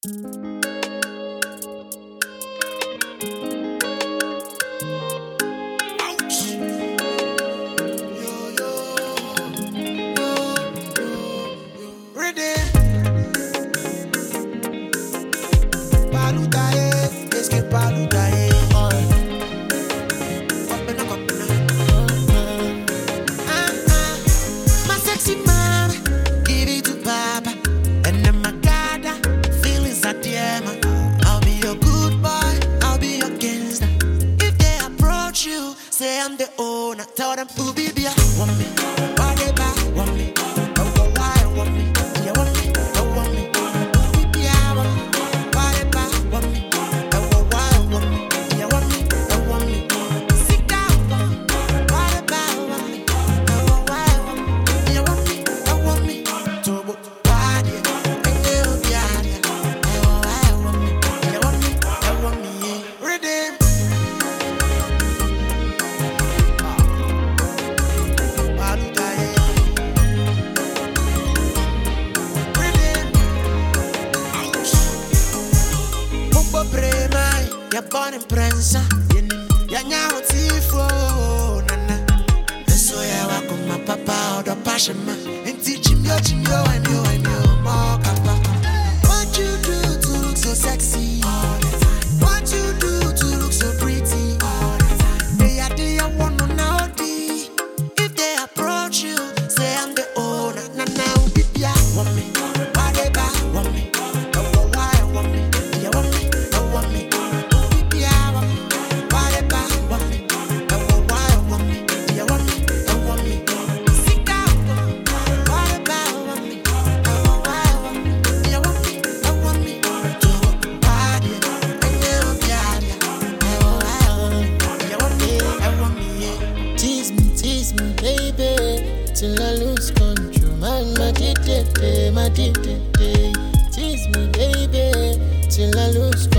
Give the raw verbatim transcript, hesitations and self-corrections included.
Say I'm the owner, tell them who be be want me, why they buy want me, don't go why want me, yeah want me, don't want me, who be be want me, why they buy want me, don't go why want me, yeah want me, don't want me, sit down, why they buy want me, don't go why want me, yeah want me, don't want me, to go why they, and they be yeah, why want me, yeah want me, don't want me, yeah, redeem. You're born in Prensa, you're now tifo, nana. And so I walk with my papa or the passion man, and teach him your Jim, yo, and you, and you, more papa. What you do to look so sexy all the time? What you do to look so pretty all the time? They are the one on now, if they approach you, say I'm the owner, nana, who be ya, want me, why they buy, want me, don't go why, want me, yeah, want me, don't want me. Till I lose control, man, my did it, my did it, tease me, baby, till I lose control.